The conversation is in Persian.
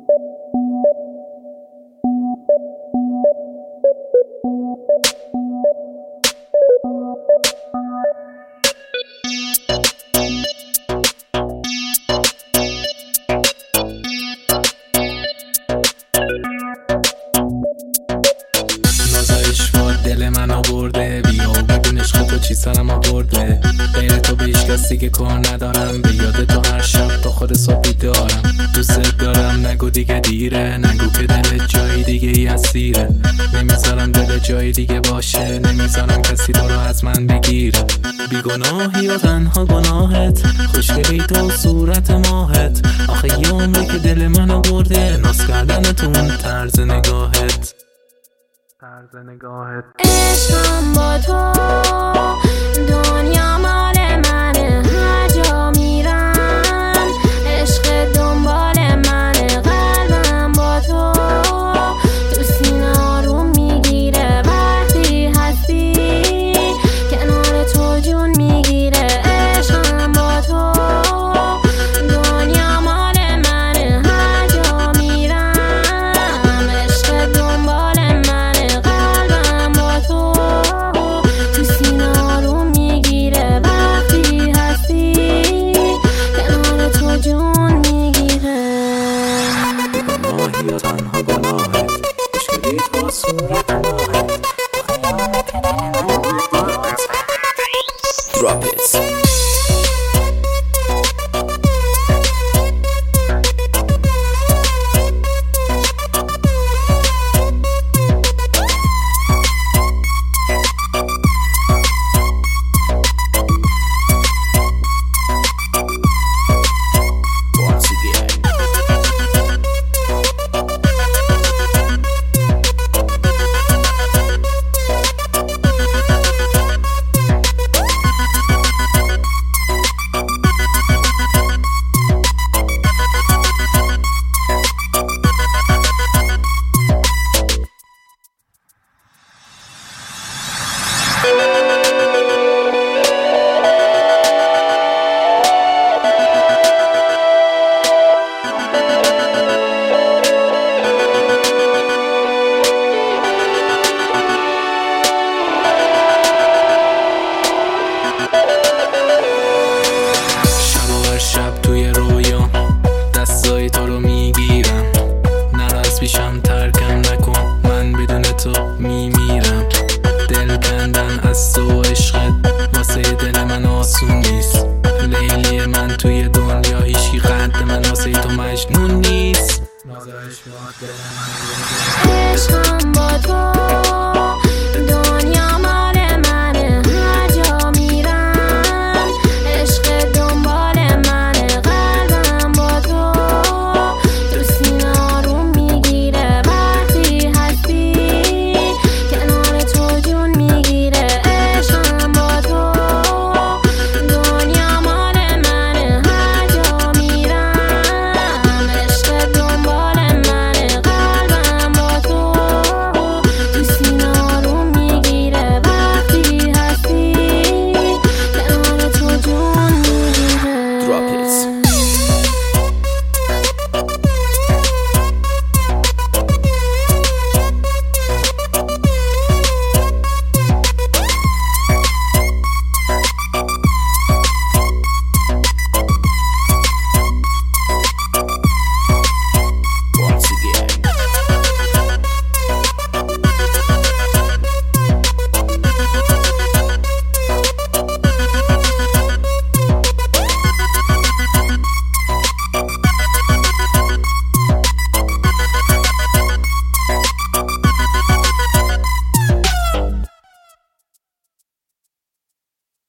دل من آورده، بیا و ببین عشق تو چی سرم آورده. غیر تو به هیچ کس دیگه کار ندارم، به یاد تو هر شب تا خود صبح بیدارم. دوست دارم نگو دیگه دیره، نگو که دل جای دیگه ای اسیره. نمیذارم دل جای دیگه باشه، نمیذارم کسی تو رو از من بگیره. بیگناهی و تنها گناهت، خوشگلی تو صورت ماهت. آخه یه عمری که دل من آورده، ناز کردن تو اون طرز نگاهت. عشقم با تو